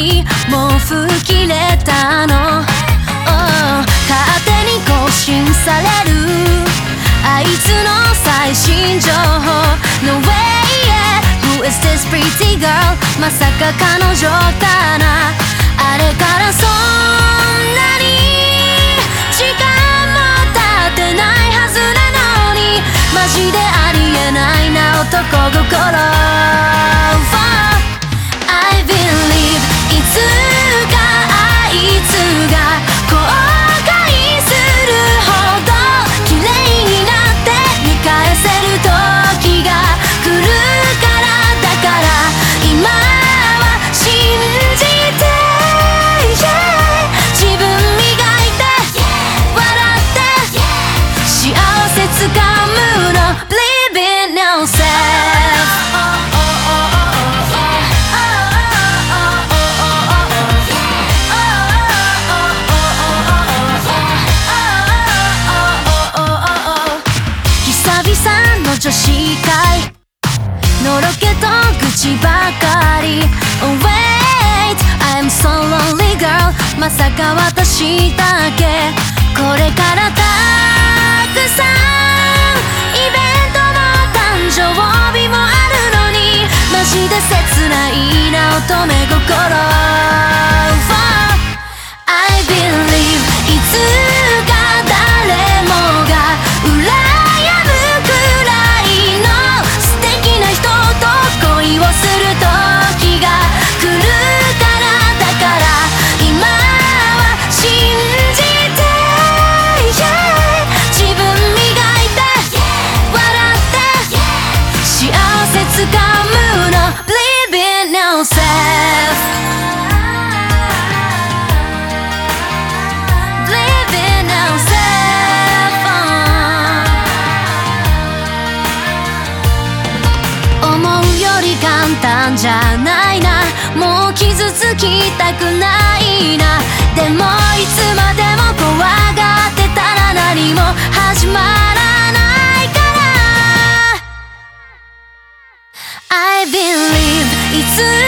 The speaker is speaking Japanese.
にもう吹っ切れたの、勝手に更新されるあいつの最新情報 No way, yeah. Who is this pretty girl? まさか彼女かな。あれからそんなに時間も経ってないはずなのに、マジでありえないな男心、I believe いつかあいつが後悔するほど綺麗になって見返せる時が来るから、だから今は信じて、yeah、 自分磨いて笑って幸せつかむの Believe in yourself。女子会のろけと愚痴ばかり Oh wait, I'm so lonely girl。 まさか私だけこれからたくさんイベントも誕生日もあるのに、マジで切ないな乙女心、I believe いつか誰もが羨むくらいの素敵な人と恋をする時が来るから、だから今は信じて、yeah、 自分磨いて笑って幸せつかむの Believe in yourself。簡単じゃないな、もう傷つきたくないな。でもいつまでも怖がってたら何も始まらないから、 I believe いつ